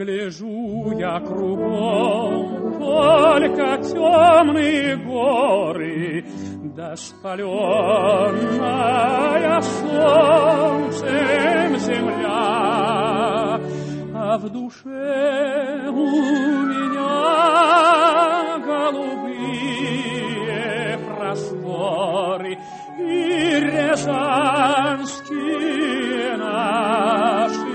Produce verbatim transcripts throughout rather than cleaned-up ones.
Гляжу я кругом, только темные горы, да спаленная солнцем земля, а в душе у меня голубые просторы и рязанские наши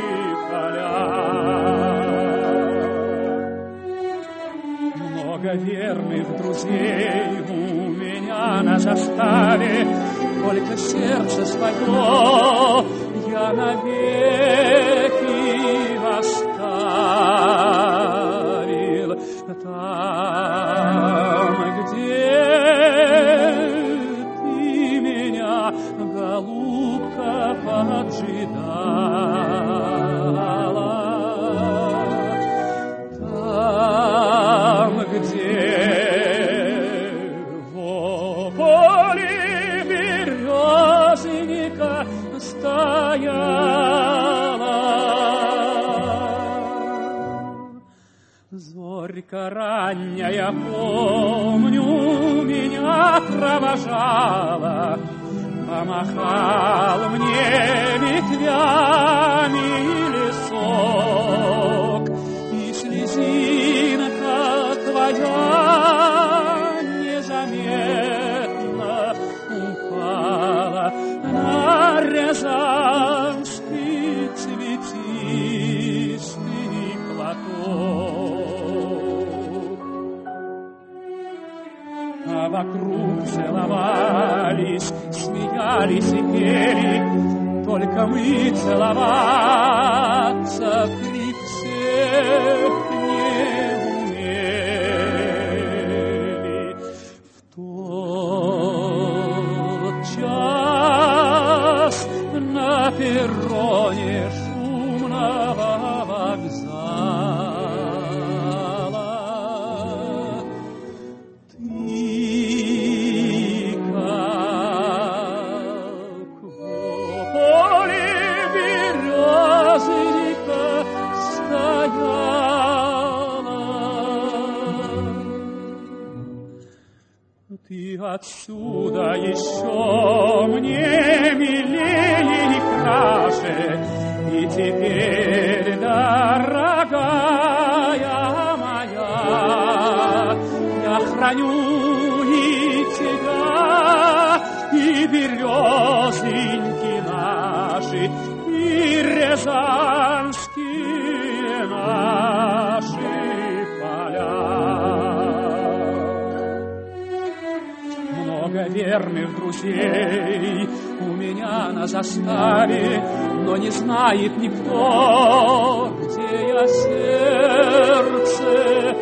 много верных друзей у меня на заставе, только сердце свое я навеки оставил там, где ты меня, голубка, поджидала. Где в поле березника стояла зорька ранняя, помню, меня провожала, помахал мне ветвями лесок, и слезинка твоя незаметно упала на рязанский цветистый платок. А вокруг целовались, смеялись и пели, только мы целоваться при всех не умели. В тот час на перроне шумного вокзала ты как в поле березника стояла. Ты отсюда еще мне милее и краше, и теперь, дорогая моя, я храню и тебя, и березоньки наши, и рязанские наши поля. Много верных друзей у меня на заставе, но не знает никто, где я сердце